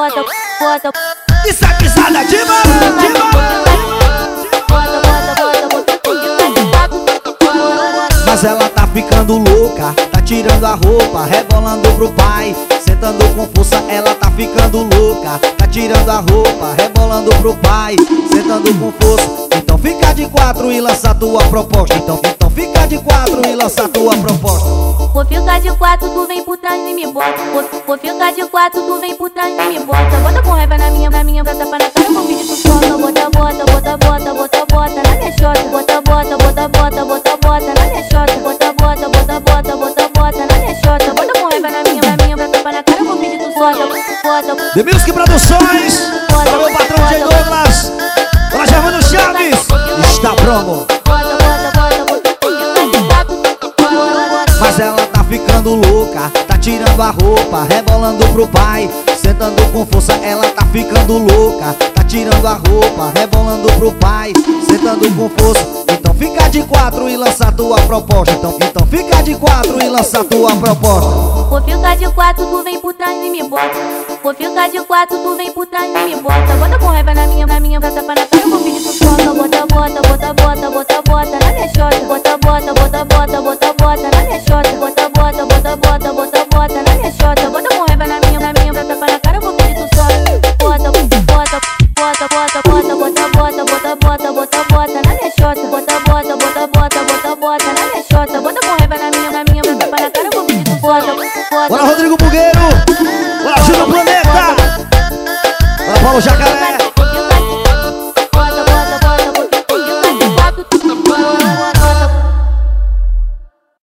bota. Isso é pisada de mano. Mas ela tá ficando louca, tá tirando a roupa, rebolando pro pai, sentando com força. Ela tá ficando louca, tá tirando a roupa, rebolando pro pai, sentando com força. Então fica de quatro e lança tua proposta. Então fica de quatro e lança tua proposta. Vou ficar de quatro, tu vem por trás e me bota. Vou ficar de quatro, tu vem por trás e me bota. Bota com raiva na minha tapa na cara, vou pedir tu solta. Bota na minha chota. Bota na minha chota. Bota na minha chota. Bota com raiva na minha tapa na cara, vou pedir tu solta. The Music Produções, para meu patrão J. Douglas, para Germano Chaves, está promo. Mas ela tá ficando louca, tá tirando a roupa, rebolando pro pai, sentando com força. Ela tá ficando louca, tá tirando a roupa, rebolando pro pai, sentando com força. Então fica de quatro e lança tua proposta. Então fica de quatro e lança tua proposta. Vou ficar de quatro, tu vem por trás e me bota. Vou ficar de quatro, tu vem por trás e me bota. Bota com raiva na minha tapa na cara, vou pedir tu solta. Bota na minha chota. Bota na minha chota. Bota na minha chota. Bota com raiva na minha tapa na cara, vou pedir tu solta. Bota na minha chota. Bota na minha chota. Bota com raiva na minha tapa na cara, vou pedir tu solta. Bora Rodrigo Bugueiro, bora Júnior Planeta, bora Paulo Jacaré.